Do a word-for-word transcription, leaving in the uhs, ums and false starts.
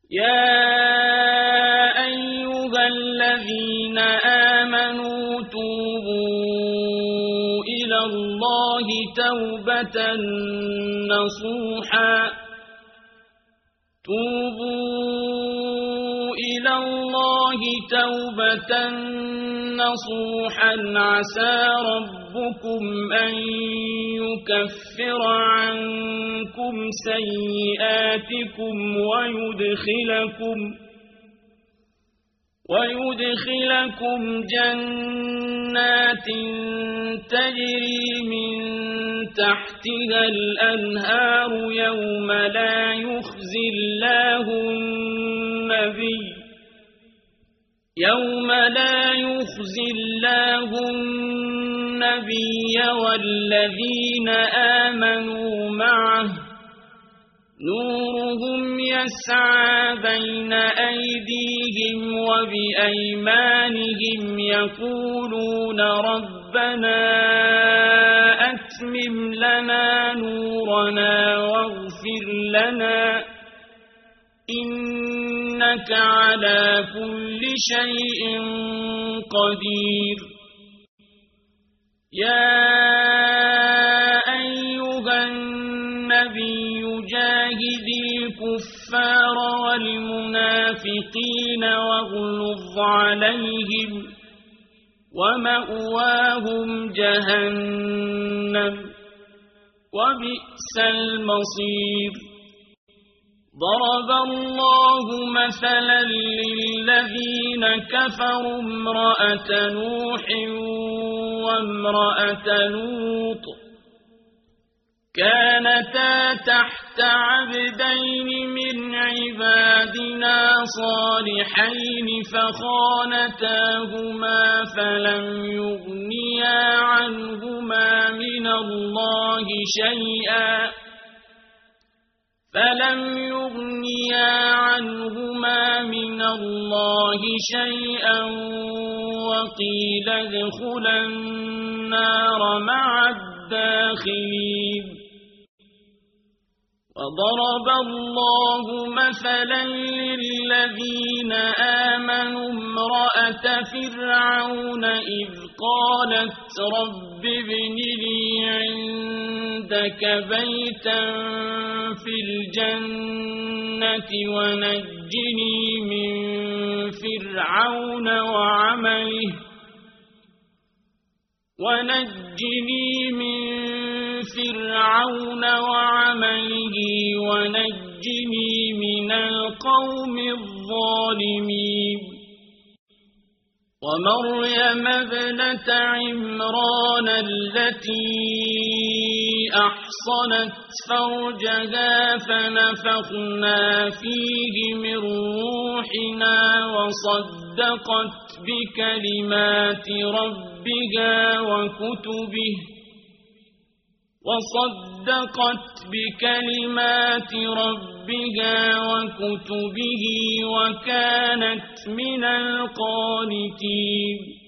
يا أيها الذين آمنوا توبوا إلى الله توبة نصوحا توبوا إلى الله توبة نصوحا عسى ربكم أن يكفر عنكم سيئاتكم ويدخلكم ويدخلكم جنات تجري من تحتها الأنهار يوم لا يخزي الله النبي يوم لا يخزي الله النبي والذين آمنوا معه نورهم يسعى بين أيديهم وبأيمانهم يقولون ربنا أتمم لنا نورنا واغفر لنا إنك على كل شيء قدير يا أيها النبي جاهد الكفار والمنافقين واغلظ عليهم ومأواهم جهنم وبئس المصير ضرب الله مثلا للذين كفروا امرأة نوح وامرأة لوط كانتا تحت عبدين من عبادنا صالحين فخانتاهما فلم يغنيا عنهما من الله شيئا فلم يغنيا عنهما من الله شيئا وقيل ادخلا النار مع الداخلين وضرب الله مثلا للذين آمنوا امرأة فرعون إذ قالت رب ابن لي عندك بيتا في الجنة ونجني من فرعون وعمله ونجني من فرعون وعمله ونجني من القوم الظالمين ومريم ابنة عمران التي أحصنت فرجها فنفخنا فيه من روحنا وصدقت بكلمات ربها وكتبه وصدقت بكلمات ربها وكتبه وكانت من القانتين